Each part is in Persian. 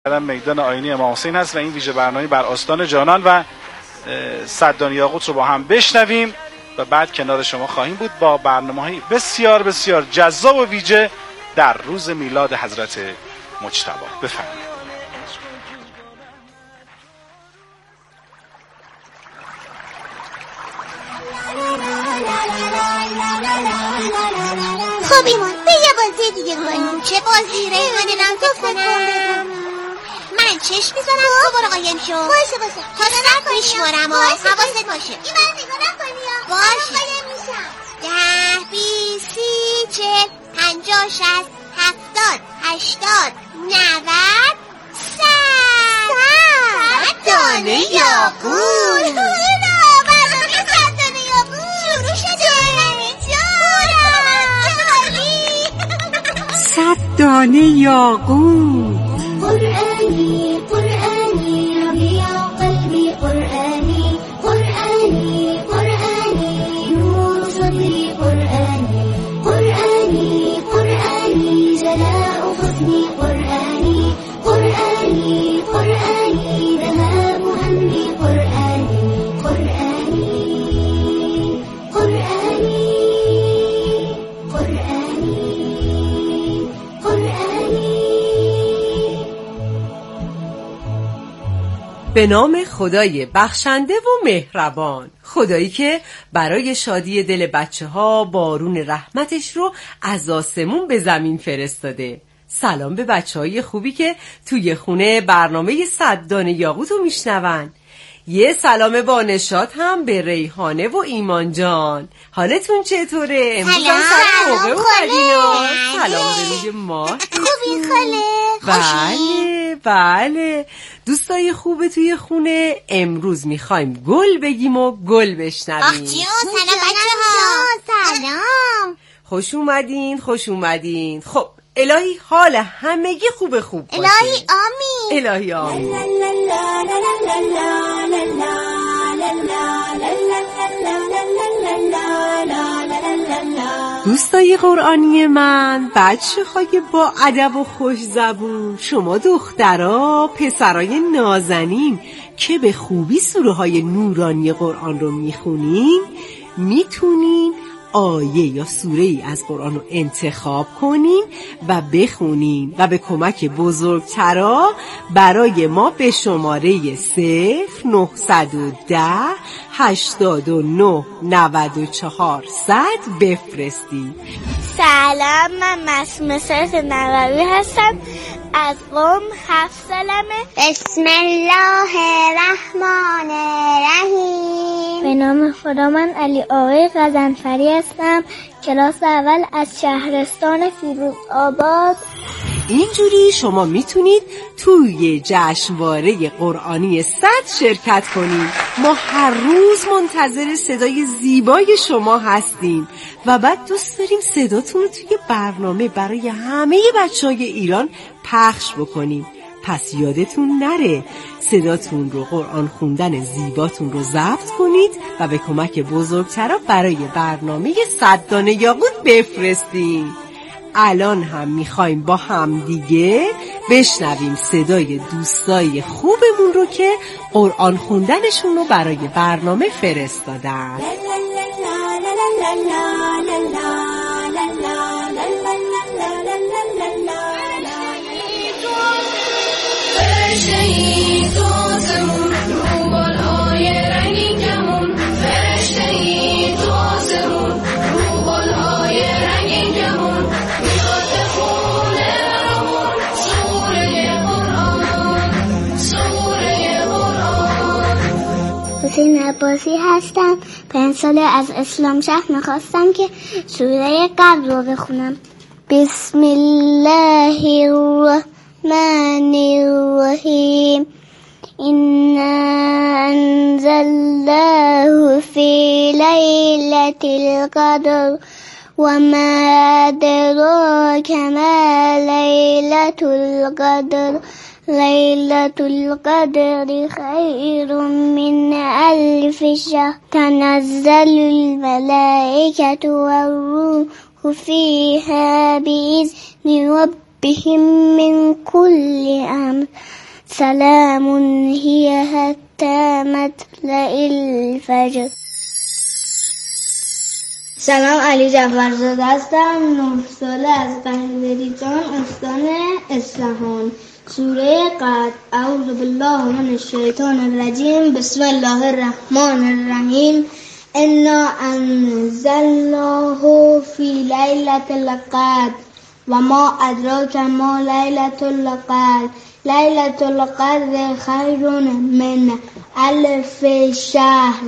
میدان آیینی امام حسین هست و این ویژه برنامه بر آستان جانان و صدان یاقوت رو با هم بشنویم و بعد کنار شما خواهیم بود با برنامه‌های بسیار بسیار جذاب و ویژه در روز میلاد حضرت مجتبی. بفرمایید. خب ایمان به یه بازی دیگه کنیم. چه بازی؟ ریحانه نام کنم. من چشم میزنم تو برو قایم شو. باشه تا دارم میشمارم حواست باشه. این من نگاه نکنی باشه. قایم میشم. 10 20 30 40 50 60 70 80 90 100 دانه یاقوت. 100 دانه یاقوت. قرآنی قرآنی ربیع قلبی قرآنی قرآنی قرآنی نور صدری قرآنی قرآنی قرآنی جلاء حزنی قرآنی قرآنی قرآنی ذهاب همي قرآني قرآني قرآني به نام خدای بخشنده و مهربان، خدایی که برای شادی دل بچه ها بارون رحمتش رو از آسمون به زمین فرستاده. سلام به بچه های خوبی که توی خونه برنامه 100 دانه یاقوت رو میشنون. یه سلام با نشاط هم به ریحانه و ایمان جان. حالتون چطوره؟ امروز هم سر موقع اومدین. سلام به روی ما. خوبی خاله؟ بله دوستای خوبه توی خونه. امروز میخوایم گل بگیم و گل بشنویم. آخ جیون سلام بچه ها. سلام. خوش اومدین. خب الهی حال همگی خوب باشه. الهی آمین. الهی آمین. دوستای قرآنی من، بچه های با ادب و خوش زبون، شما دخترها پسرای نازنین که به خوبی سوره های نورانی قرآن رو میخونین، میتونین آیه یا سوره ای از قرآن رو انتخاب کنین و بخونین و به کمک بزرگترا برای ما به شماره 0910 89 94 100 بفرستین. سلام، من معصومه صرف نووی هستم، از قم 7 سالمه. بسم الله الرحمن الرحیم. به نام خدا. من علی آقای غزنفری هستم، کلاس اول از شهرستان فیروز آباد. اینجوری شما میتونید توی جشنواره قرآنی 100 شرکت کنید. ما هر روز منتظر صدای زیبای شما هستیم و بعد دوست داریم صداتون رو توی برنامه برای همه بچه‌های ایران پخش بکنیم. پس یادتون نره صداتون رو، قرآن خوندن زیباتون رو ضبط کنید و به کمک بزرگترا برای برنامه 100 دانه یاقوت بفرستید. الان هم میخوایم با هم دیگه بشنویم صدای دوستای خوبمون رو که قرآن خوندنشون رو برای برنامه فرستادن. حسین عباسی هستم، 5 ساله، از اسلام شهر. میخواستم که سوره قبل رو بخونم. بسم الله الرحمن الرحیم. إنا أنزلناه في ليلة القدر وما أدراك ما ليلة القدر ليلة القدر خير من 1000 شهر تنزل الملائكة والروح فيها بإذن ربهم ربهم من كل أمر سلام هي حتی مطلع الفجر. سلام، علی جعفرزاده هستم. 9 ساله از بندریجان استان اصفهان. سوره قد. اعوذ بالله من الشیطان الرجیم. بسم الله الرحمن الرحیم. انا انزلناه فی لیلة القدر و ما ادراک ما لیلة القدر. لیلة القدر خیر من الف شهر.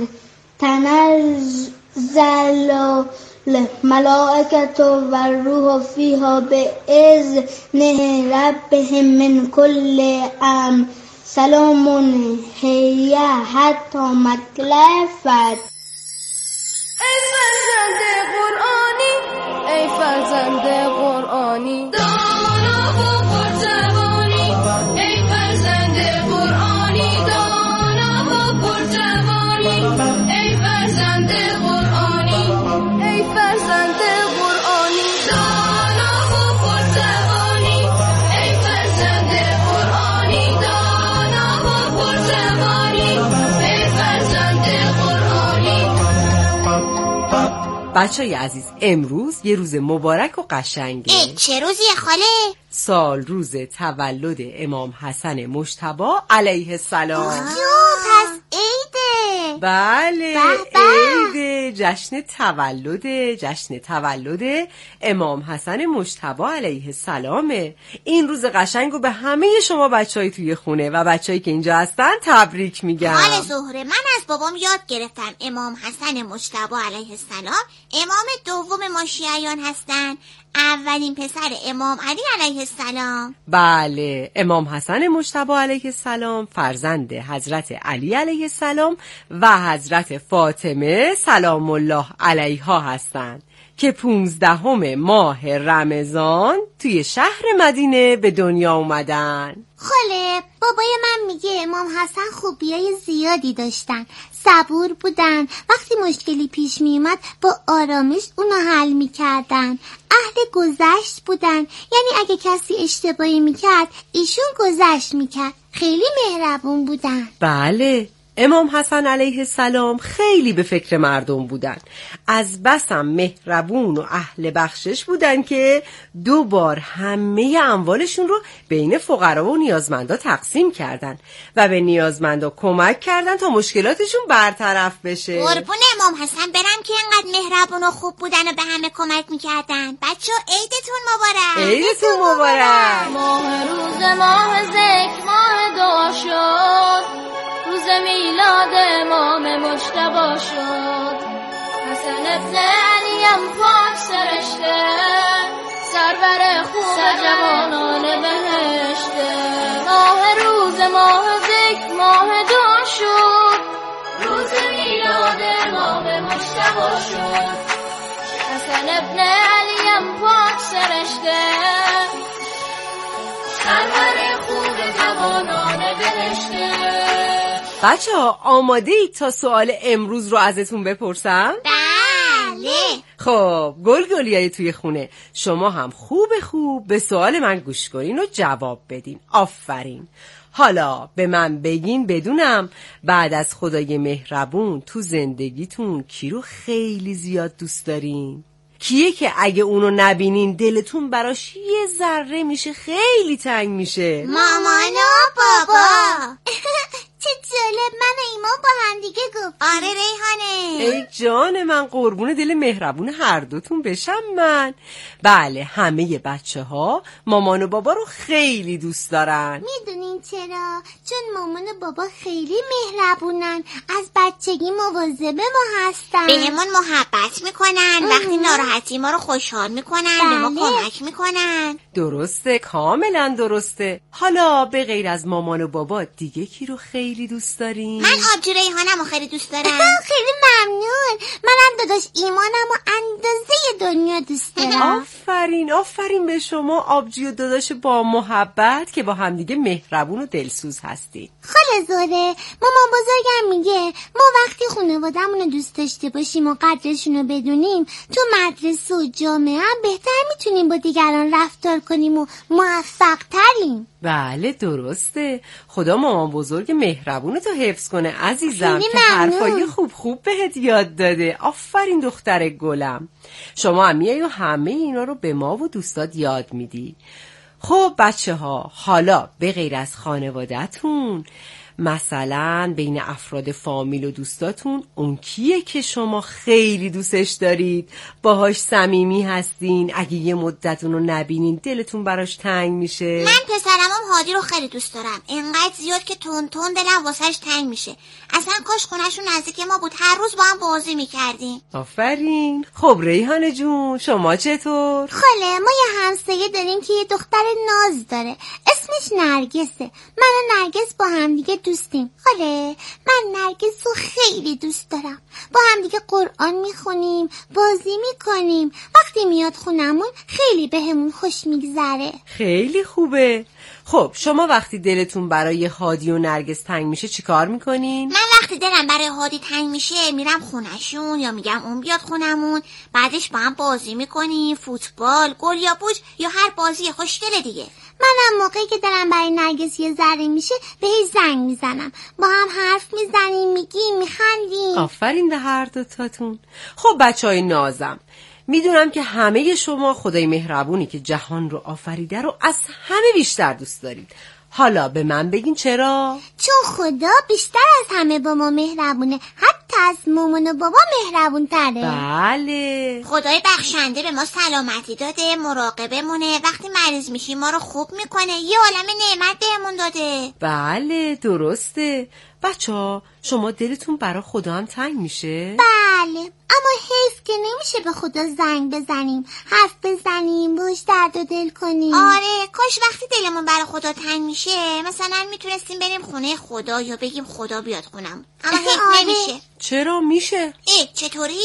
تنزل الملائکة و الروح فیها بإذن ربهم من کل امر سلام هی حتی مطلع الفجر. ای فرزند قرآنی، ای فرزند قرآنی، دانا و پرجوانی. ای فرزند قرآنی، دانا و پرجوانی. ای فرزند قرآنی، ای فرزند قرآنی، دانا و پرجوانی. ای فرزند قرآنی، دانا و پرجوانی. ای فرزند قرآنی. بچه‌های عزیز، امروز یه روز مبارک و قشنگه. چه روزیه خاله؟ سال روز تولد امام حسن مجتبی علیه السلام. پس عیده. بله، به. عیده، جشن تولد امام حسن مجتبی علیه السلامه. این روز قشنگو به همه شما بچهای توی خونه و بچهایی که اینجا هستن تبریک میگم. خاله زهره، من از بابام یاد گرفتم امام حسن مجتبی علیه السلام امام دوم ما شیعیان هستن، اولین پسر امام علی علیه السلام. بله، امام حسن مجتبی علیه السلام فرزند حضرت علی علیه السلام و حضرت فاطمه سلام الله علیها هستند که 15 ماه رمضان توی شهر مدینه به دنیا اومدن. خاله، بابای من میگه امام حسن خوبیای زیادی داشتن. صبور بودن، وقتی مشکلی پیش میومد با آرامش اونو حل میکردن. اهل گذشت بودن، یعنی اگه کسی اشتباهی میکرد ایشون گذشت میکرد. خیلی مهربون بودن. بله، امام حسن علیه السلام خیلی به فکر مردم بودن. از بسم مهربون و اهل بخشش بودن که 2 بار همه اموالشون رو بین فقرا و نیازمندا تقسیم کردن و به نیازمندا کمک کردن تا مشکلاتشون برطرف بشه. قربون امام حسن برم که اینقدر مهربون و خوب بودن و به همه کمک میکردن. بچه‌ها عیدتون مبارک. عیدتون مبارک. ماه روز ماه ذکر ماه دعا شد، روز میلاد امام مجتبی شد. حسن ابن علیم پاک سرشته، سرور خوب جوانان بهشته. ماه روز ماه ذکر ماه دعا شد، روز میلاد امام مجتبی شد. حسن ابن علیم پاک سرشته، سرور خوب جوانان بهشته. بچه‌ها آماده اید تا سوال امروز رو ازتون بپرسم؟ بله. خب گلیای توی خونه، شما هم خوب به سوال من گوش کنین و جواب بدین. آفرین. حالا به من بگین بدونم بعد از خدای مهربون تو زندگیتون کی رو خیلی زیاد دوست دارین؟ کیه که اگه اونو نبینین دلتون براش یه ذره میشه خیلی تنگ میشه؟ مامان و بابا. چه جالب، من و ایمان با هم دیگه گفت. آره ریحانه. ای جان من، قربون دل مهربون هر دوتون بشم من. بله، همه بچه‌ها مامان و بابا رو خیلی دوست دارن. میدونین چرا؟ چون مامان و بابا خیلی مهربونن، از بچگی مواظب ما هستن، بهمون محبت میکنن، وقتی ناراحتی ما رو خوشحال میکنن، به ما کمک میکنن. درسته، کاملا درسته. حالا به غیر از مامان و بابا دیگه کی رو خیلی دوست دارین؟ من آبجو ریحانم خیلی دوست دارم. خیلی ممنون. منم داداش ایمانم و اندازه دنیا دوست دارم. آفرین به شما آبجی و داداش با محبت که با همدیگه مهربون و دلسوز هستید. خاله خاله زوره، مامان بزرگم میگه ما وقتی خانواده‌مون رو دوست داشته باشیم و قدرشون رو بدونیم تو مدرسه و جامعه هم بهتر میتونیم با دیگران رفتار کنیم و موفق تریم. بله درسته. خدا مامان بزرگ مهربونتو حفظ کنه عزیزم که حرفای خوب بهت یاد داده. آفرین دختر گلم. شما هم میای و همه اینا رو به ما و دوستات یاد میدی. خب بچه ها، حالا به غیر از خانواده‌تون مثلا بین افراد فامیل و دوستاتون اون کیه که شما خیلی دوستش دارید، باهاش صمیمی هستین، اگه یه مدت اونو نبینین دلتون براش تنگ میشه؟ من پسرمم هادی رو خیلی دوست دارم، اینقدر زیاد که تون دلم واسش تنگ میشه. اصلا کاش خونه‌شون نزدیک ما بود، هر روز با هم بازی میکردیم. آفرین. خب ریحانه جون شما چطور؟ خاله ما یه همسایه داریم که یه دختر ناز داره، اسمش نرگسه. من و نرگس با هم دیگه دوستیم. خاله من نرگس رو خیلی دوست دارم، با هم دیگه قرآن میخونیم، بازی میکنیم، وقتی میاد خونمون خیلی بهمون خوش میگذره. خیلی خوبه. خب شما وقتی دلتون برای هادی و نرگس تنگ میشه چیکار میکنین؟ من وقتی دلم برای هادی تنگ میشه میرم خونهشون یا میگم اون بیاد خونمون، بعدش با هم بازی میکنیم، فوتبال، گل یا بوج یا هر بازی خوشگله دیگه. منم موقعی که دلم برای نرگس یه ذره میشه بهش زنگ میزنم، با هم حرف میزنیم، میگیم، میخندیم. آفرین به هر دوتاتون. خب بچهای نازم، میدونم که همه شما خدای مهربونی که جهان رو آفریده رو از همه بیشتر دوست دارید. حالا به من بگین چرا؟ چون خدا بیشتر از همه با ما مهربونه، حتی از مامان و بابا مهربون تره. بله. خدای بخشنده به ما سلامتی داده، مراقبمونه، وقتی مریض میشیم ما رو خوب میکنه، یه عالم نعمت بهمون داده. بله درسته. بچه‌ها شما دلتون برای خدا هم تنگ میشه؟ بله، اما حیف که نمیشه به خدا زنگ بزنیم، حرف بزنیم، باش درد و دل کنیم. آره کاش وقتی دلمون برای خدا تنگ میشه مثلا میتونستیم بریم خونه خدا یا بگیم خدا بیاد خونم، اما حیف نمیشه. چرا میشه؟ چطوری؟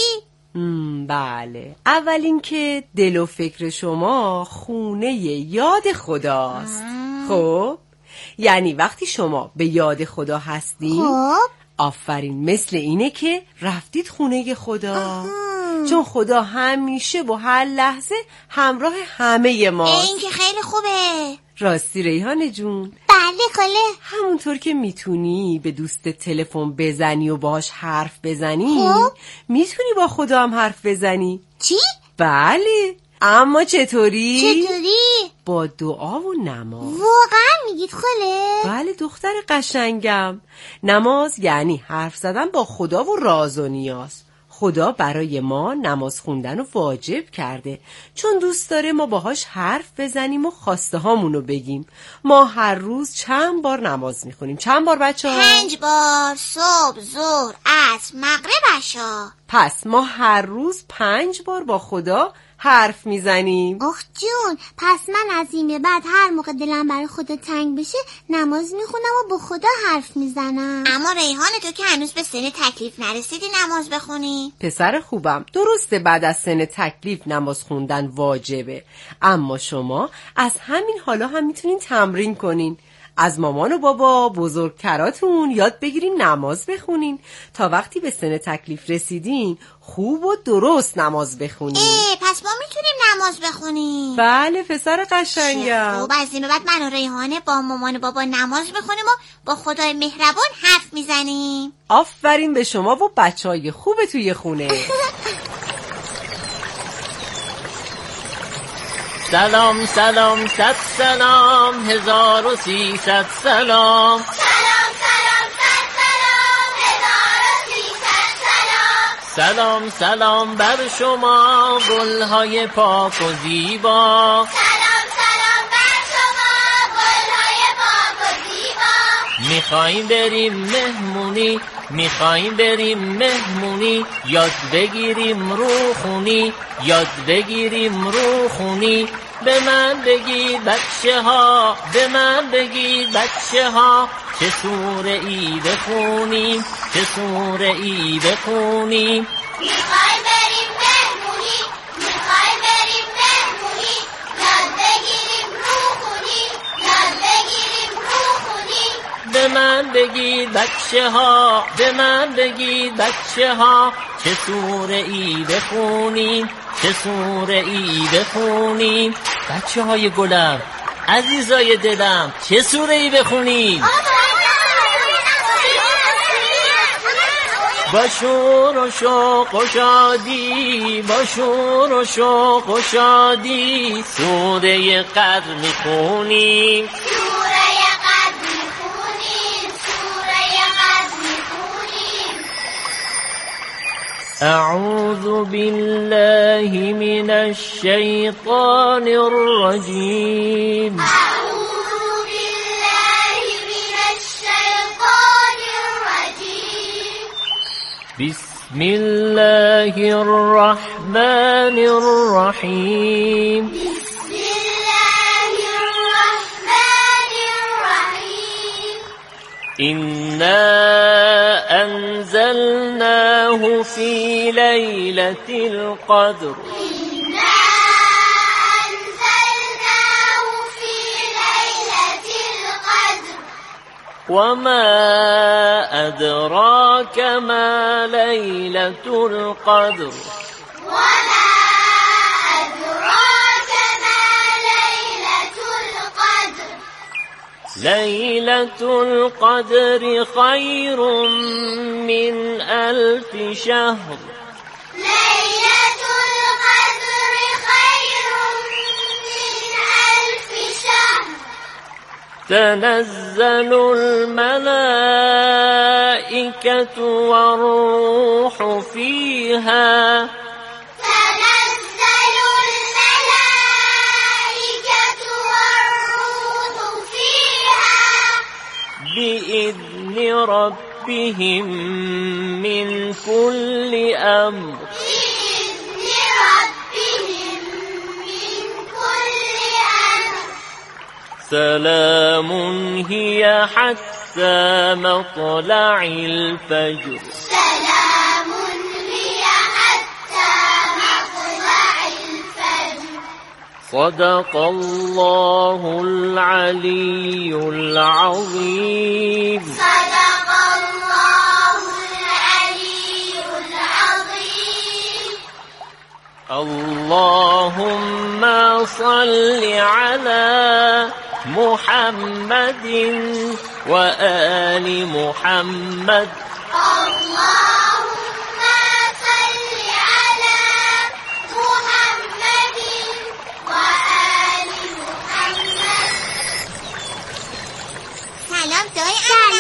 بله، اول اینکه دل و فکر شما خونه یاد خداست. خب یعنی وقتی شما به یاد خدا هستین، خب آفرین، مثل اینه که رفتید خونه خدا. چون خدا همیشه با هر لحظه همراه همه ماست. این که خیلی خوبه. راستی ریحانه جون؟ بله خاله. همونطور که میتونی به دوست تلفن بزنی و باهاش حرف بزنی، خب میتونی با خدا هم حرف بزنی. چی؟ بله. اما چطوری؟ با دعا و نماز. واقعا میگید خاله؟ بله دختر قشنگم. نماز یعنی حرف زدن با خدا و راز و نیاز. خدا برای ما نماز خوندن رو واجب کرده، چون دوست داره ما باهاش حرف بزنیم و خواسته هامونو بگیم. ما هر روز چند بار نماز میخونیم؟ چند بار بچه ها؟ 5 بار، صبح، ظهر، عصر، مغرب، عشا. پس ما هر روز 5 بار با خدا حرف میزنیم. آخ جون، پس من از این به بعد هر موقع دلم برای خدا تنگ بشه نماز میخونم و با خدا حرف میزنم. اما ریحانه تو که هنوز به سن تکلیف نرسیدی نماز بخونی؟ پسر خوبم، درسته بعد از سن تکلیف نماز خوندن واجبه، اما شما از همین حالا هم میتونین تمرین کنین. از مامان و بابا بزرگتراتون یاد بگیرین نماز بخونین تا وقتی به سن تکلیف رسیدین خوب و درست نماز بخونین. پس ما میتونیم نماز بخونیم؟ بله پسر قشنگم. خب از این بعد من و ریحانه با مامان و بابا نماز بخونیم و با خدای مهربان حرف میزنیم. آفرین به شما و بچهای خوب توی خونه. سلام سلام صد سلام 1300 سلام. سلام سلام بر شما گلهای پاک و زیبا. سلام سلام بر شما گلهای پاک و زیبا. میخوایم بریم مهمونی یاد بگیریم روخونی به من بگید بچه ها چه سوره ای بخونیم میخوایم بریم مهمونی یاد بگیریم روخونی به من بگید بچه ها، به من بگید بچه ها، چه سوره ای بخونیم، چه سوره ای بخونیم. بچه های گلم، عزیزای دلم، چه سوره ای بخونیم؟ با شور و شوق و شادی، با شور و شوق و شادی، سوره قدر میخونیم، سوره قدر میخونیم، سوره قدر میخونیم. اعوذ بالله من الشیطان الرجیم. بسم الله الرحمن الرحیم. بسم الله الرحمن الرحیم. إنا أنزلناه في ليلة القدر. إنا أنزلناه في ليلة القدر. وما أدراك ما ليلة القدر. وما أدراك ما ليلة القدر. ليلة القدر خير من 1000 شهر. ليلة القدر خير من 1000 شهر. تنزل الملائكة والروح فيها. تنزل الملائكة والروح فيها. بإذن ربهم من كل أمر. بإذن ربهم من كل أمر. سلام هي حتى مطلع الفجر. سلام هي حتى مطلع الفجر. صدق الله العلي العظيم. صدق الله العلي العظيم. اللهم صل على محمد وآل محمد. اللهم صل على محمد وآل محمد. سلام دایی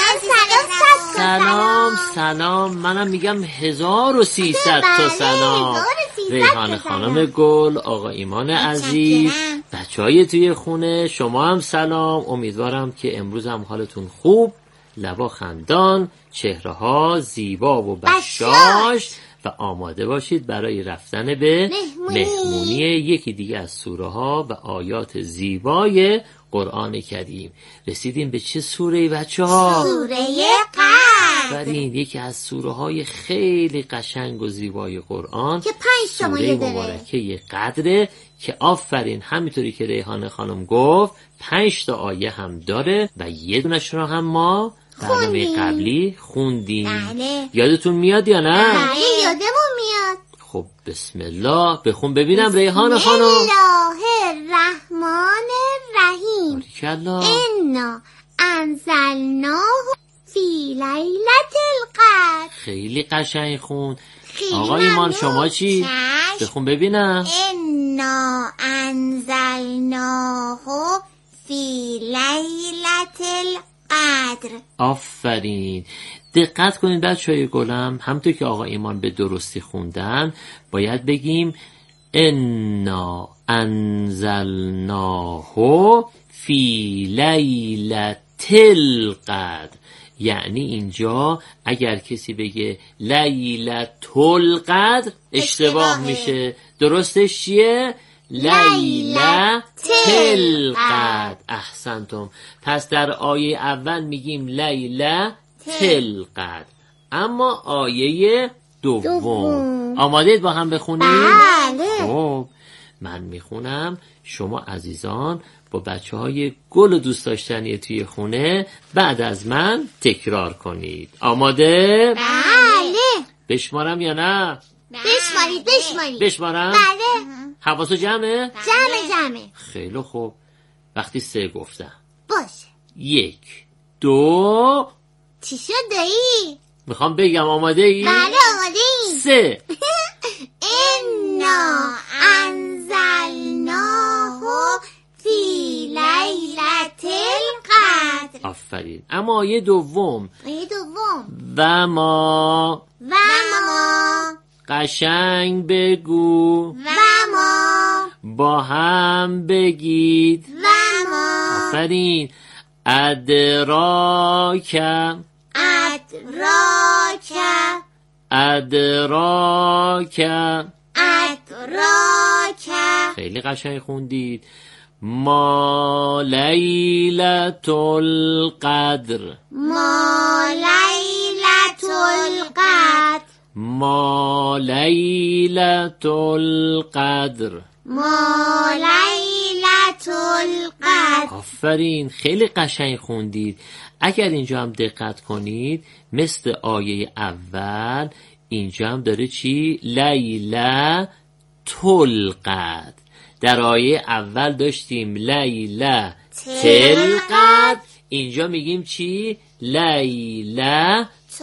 سلام سلام، منم میگم 1300 تا سلام. ریحان خانم گل، آقا ایمان عزیز، بچهای توی خونه، شما هم سلام. امیدوارم که امروز هم حالتون خوب، لبا خندان، چهره ها زیبا و بشاش و آماده باشید برای رفتن به مهمونی یکی دیگه از سوره ها و آیات زیبای قرآن کریم. رسیدیم به چه سوره‌ای بچه ها؟ سوره قدر. برین یکی از سوره های خیلی قشنگ و زیبای قرآن که 5 سوره مبارکه قدره که آفرین همینطوری که ریحانه خانم گفت 5 تا آیه هم داره و یه دونش رو هم ما برنامه قبلی خوندیم. بله. یادتون میاد یا نه؟ بله یادمون میاد. خب بسم الله بخون ببینم ریحانه خانم. بسم الله الرحمن الرحیم. باریکلا. انا انزلناه فی لیلة القدر. خیلی قشنگ خون. خیلی آقا ایمان ممنون. شما چی؟ چشم. بخون ببینم. انا انزلناه فی لیلة القدر. آفرین. دقت کنید بچه‌های گلم، همونطور که آقا ایمان به درستی خوندن باید بگیم انا انزلناه فی لیلة القدر. یعنی اینجا اگر کسی بگه لیلة القدر اشتباه میشه. درستش چیه؟ لیلة القدر. احسنتم. پس در آیه اول میگیم لیلة القدر، اما آیه دوم آمادید با هم بخونیم؟ بله. خب من میخونم، شما عزیزان با بچه های گل و دوست داشتنی توی خونه بعد از من تکرار کنید. آماده؟ بله. بشمارم یا نه؟ بشمارید. بشمارم؟ بله. حواسو جمعه؟ جمعه. خیلی خوب. وقتی 3 گفتم باشه. 1 2 چی شد دایی؟ میخوام بگم آماده ای؟ بله آماده ای. 3 انا انزلناه فی لیلة القدر. آفرین. اما آیه دوم و ما قشنگ بگو و ما با هم بگید و ما آفرین. ادراک خیلی قشنگ خوندید. ما لیلة القدر آفرین. خیلی قشنگ خوندید. اگر اینجا هم دقت کنید مثل آیه اول اینجا هم داره چی؟ لیلة القدر. در آیه اول داشتیم لیلة القدر، اینجا میگیم چی؟ لیلة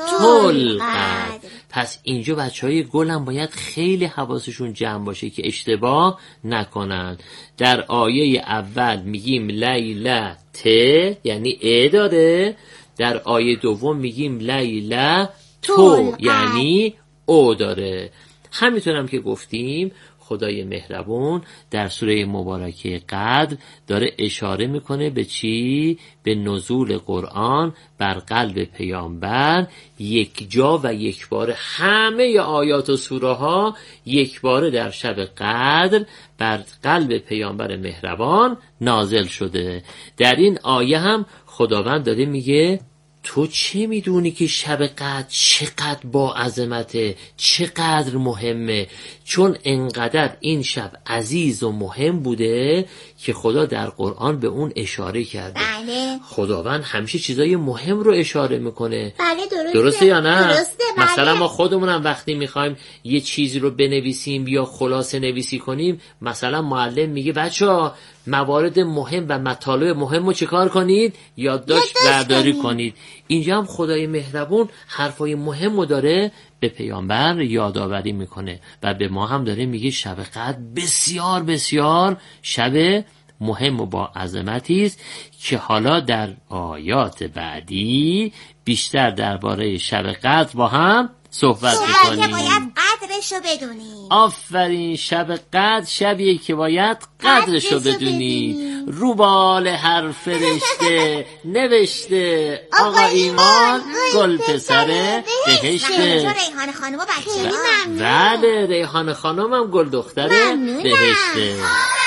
القدر. پس اینجا بچهای گل هم باید خیلی حواسشون جمع باشه که اشتباه نکنن. در آیه اول میگیم لیلة یعنی ا داره، در آیه دوم میگیم لیلة یعنی او داره. همینطورم که گفتیم خدای مهربون در سوره مبارکه قدر داره اشاره میکنه به چی؟ به نزول قرآن بر قلب پیامبر یک جا و یک بار. همه آیات و سوره ها یک بار در شب قدر بر قلب پیامبر مهربان نازل شده. در این آیه هم خداوند داره میگه تو چه میدونی که شب قدر چقدر با عظمته، چقدر مهمه؟ چون انقدر این شب عزیز و مهم بوده که خدا در قرآن به اون اشاره کرده. بله. خداوند همیشه چیزای مهم رو اشاره میکنه. بله درسته یا نه؟ درسته. بله. مثلا ما خودمونم وقتی میخوایم یه چیزی رو بنویسیم یا خلاصه نویسی کنیم، مثلا معلم میگه بچه‌ها موارد مهم و مطالب مهم رو چیکار کنید؟ یادداشت برداری کنید. اینجا هم خدای مهربون حرفای مهم رو داره به پیامبر یادآوری میکنه و به ما هم داره میگه شب قدر بسیار بسیار شب مهم و با عظمتی است که حالا در آیات بعدی بیشتر درباره شب قدر با هم صحبت میکنیم. باید قدرشو بدونیم. آفرین. شب قدر شبیه که باید قدرشو بدونید. رو بال هر فرشته نوشته آقا ایمان گل پسر بهشته. ریحان خانم و بچه بله ریحان خانم هم گل دختره بهشته.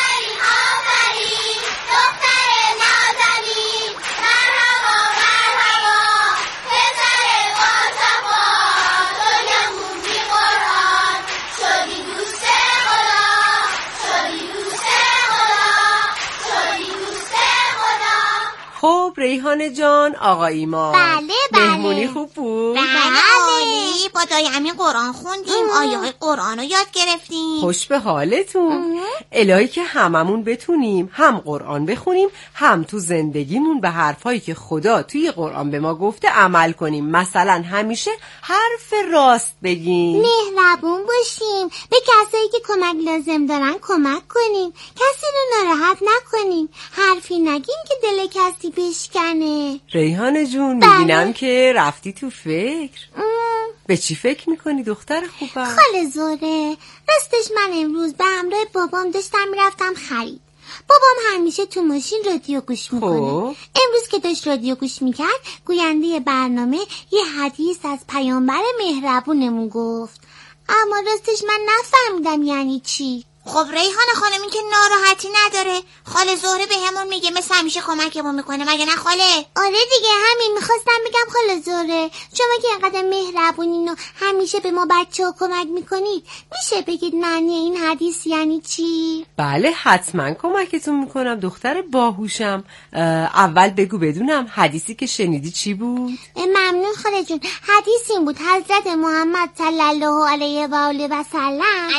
خب ریحانه جان، آقا ایمان، بله مهمونی خوب بود؟ بله با دایمی قرآن خوندیم، آیه قرآن رو یاد گرفتیم. خوش به حالتون. الهی که هممون بتونیم هم قرآن بخونیم هم تو زندگیمون به حرفایی که خدا توی قرآن به ما گفته عمل کنیم. مثلا همیشه حرف راست بگیم، مهربون باشیم، به کسایی که کمک لازم دارن کمک کنیم، کسی رو ناراحت نکنیم، حرفی نگیم که دل کسی بشکنه. ریحانه جون میبینم که رفتی تو فکر. به چی فکر میکنی دختر خوبم؟ خاله زوره، راستش من امروز به همراه بابام داشتم میرفتم خرید. بابام همیشه تو ماشین رادیو گوش میکنه. امروز که داشت رادیو گوش میکرد گوینده برنامه یه حدیث از پیامبر مهربونمون گفت، اما راستش من نفهمیدم یعنی چی. خب ریحان خانم این که ناراحتی نداره، خاله زهره بهمون میگه مثل همیشه کمکمون میکنه، مگه نه خاله؟ آره دیگه، همین میخواستم بگم خاله زهره، شما که اینقدر مهربونین و همیشه به ما بچه‌ها کمک میکنید، میشه بگید معنی این حدیث یعنی چی؟ بله حتما کمکتون میکنم دختر باهوشم. اول بگو بدونم حدیثی که شنیدی چی بود؟ ممنون خاله جون. حدیث این بود حضرت محمد صلی الله علیه و آله و سلم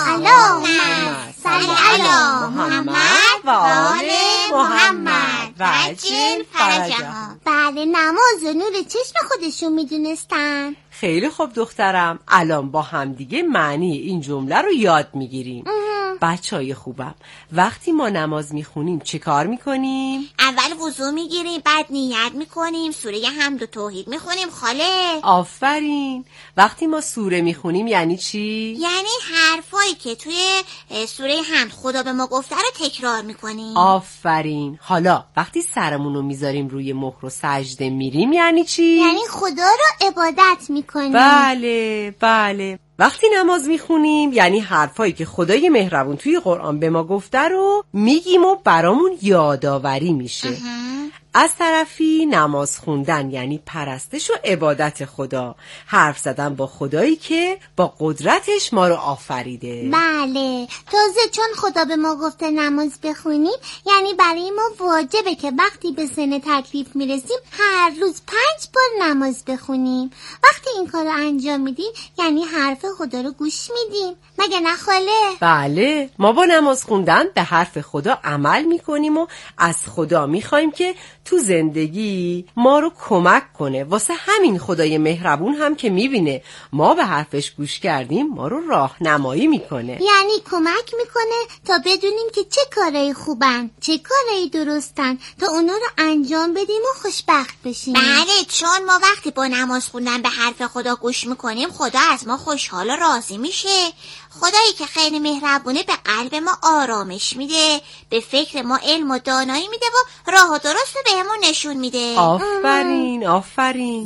اللهم صل علی محمد و آل محمد و عجل فرجها. بله، نماز و نور چشم خودشون میدونستن. خیلی خوب دخترم، الان با هم دیگه معنی این جمله رو یاد میگیریم. بچهای خوبم، وقتی ما نماز میخونیم چه کار میکنیم؟ اول وضو میگیریم، بعد نیت میکنیم، سوره حمد و توحید میخونیم خاله. آفرین. وقتی ما سوره میخونیم یعنی چی؟ یعنی حرفایی که توی سوره حمد خدا به ما گفته رو تکرار میکنیم. آفرین. حالا وقتی سرمون رو میذاریم روی مهر و سجده میریم یعنی چی؟ یعنی خدا رو عبادت میکنیم. بله بله. وقتی نماز میخونیم یعنی حرفایی که خدای مهربون توی قرآن به ما گفته رو میگیم و برامون یادآوری میشه. از طرفی نماز خوندن یعنی پرستش و عبادت خدا، حرف زدن با خدایی که با قدرتش ما رو آفریده. بله، تازه چون خدا به ما گفته نماز بخونیم یعنی برای ما واجبه که وقتی به سن تکلیف میرسیم هر روز 5 بار نماز بخونیم. وقتی این کار رو انجام میدیم یعنی حرف خدا رو گوش میدیم، مگه نه خاله؟ بله، ما با نماز خوندن به حرف خدا عمل میکنیم و از خدا میخوایم که تو زندگی ما رو کمک کنه. واسه همین خدای مهربون هم که میبینه ما به حرفش گوش کردیم ما رو راهنمایی میکنه. یعنی کمک میکنه تا بدونیم که چه کارایی خوبن، چه کارایی درستن، تا اونا رو انجام بدیم و خوشبخت بشیم. بله، چون ما وقتی با نماز خوندن به حرف خدا گوش میکنیم خدا از ما خوشحال و راضی میشه. خدایی که خیلی مهربونه به قلب ما آرامش میده، به فکر ما علم و دانایی میده و راه و درست رو بهمون نشون میده. آفرین آفرین.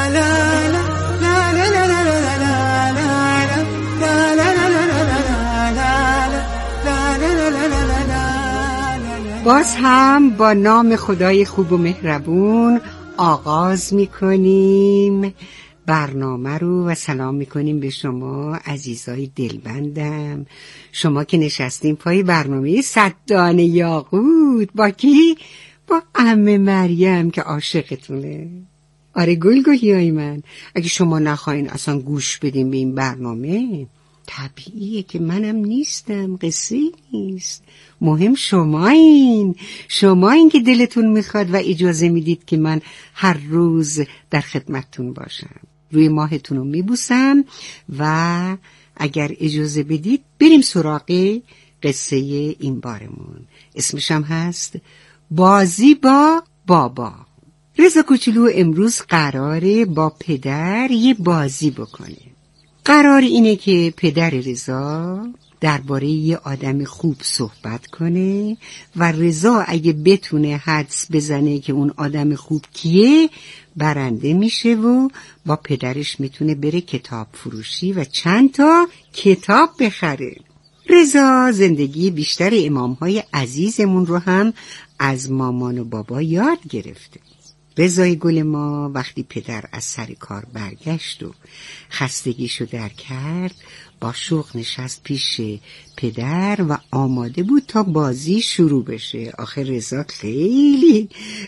باز هم با نام خدای خوب و مهربون آغاز میکنیم برنامه رو و سلام میکنیم به شما عزیزای دلبندم، شما که نشستیم پای برنامه 100 دانه یاقوت. با کی؟ با عمه مریم که عاشقتونه. آره گلگلیای من، اگه شما نخواین اصلا گوش بدیم به این برنامه طبیعیه که منم نیستم، قصه نیست. مهم شماین که دلتون میخواد و اجازه میدید که من هر روز در خدمتتون باشم. روی ماهتون رو میبوسم و اگر اجازه بدید بریم سراغ قصه این بارمون. اسمش هم هست بازی با بابا. رضا کوچولو امروز قراره با پدر یه بازی بکنه. قرار اینه که پدر رضا درباره یه آدم خوب صحبت کنه و رضا اگه بتونه حدس بزنه که اون آدم خوب کیه برنده میشه و با پدرش میتونه بره کتاب فروشی و چند تا کتاب بخره. رضا زندگی بیشتر امامهای عزیزمون رو هم از مامان و بابا یاد گرفته. رضای گل ما وقتی پدر از سر کار برگشت و خستگیشو در کرد با شوق نشست پیش پدر و آماده بود تا بازی شروع بشه. آخه رضا خیلی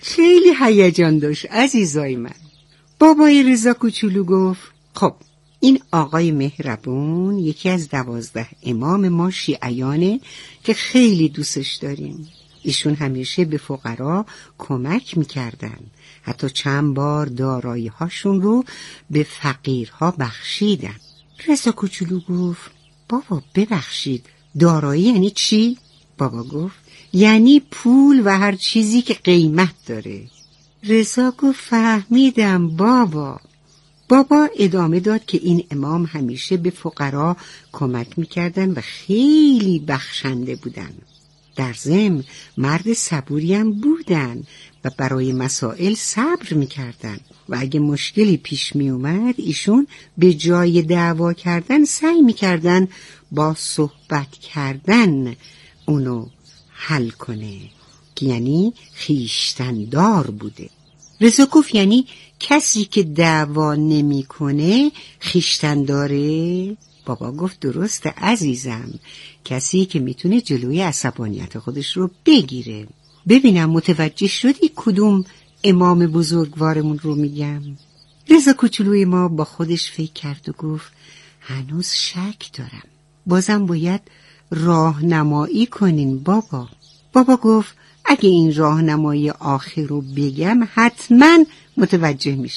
هیجان داشت عزیزای من. بابای رضا کوچولو گفت خب این آقای مهربون یکی از 12 امام ما شیعیانه که خیلی دوستش داریم. ایشون همیشه به فقرا کمک میکردن، حتی چند بار دارایی هاشون رو به فقیرها بخشیدن. رضا کوچولو گفت بابا ببخشید دارایی یعنی چی؟ بابا گفت یعنی پول و هر چیزی که قیمت داره. رضا گفت فهمیدم بابا. بابا ادامه داد که این امام همیشه به فقرا کمک میکردن و خیلی بخشنده بودن. در ضمن مرد صبوری هم بودن. و برای مسائل صبر میکردن و اگه مشکلی پیش میومد ایشون به جای دعوا کردن سعی میکردن با صحبت کردن اونو حل کنه، که یعنی خویشتندار بوده. رضا گفت یعنی کسی که دعوا نمیکنه خویشتنداره؟ بابا گفت درسته عزیزم، کسی که میتونه جلوی عصبانیت خودش رو بگیره. ببینم متوجه شدی کدوم امام بزرگوارمون رو میگم؟ رضا کوچولوی ما با خودش فکر کرد و گفت هنوز شک دارم، بازم باید راهنمایی کنین بابا. بابا گفت اگه این راهنمایی آخر رو بگم حتما متوجه میشه.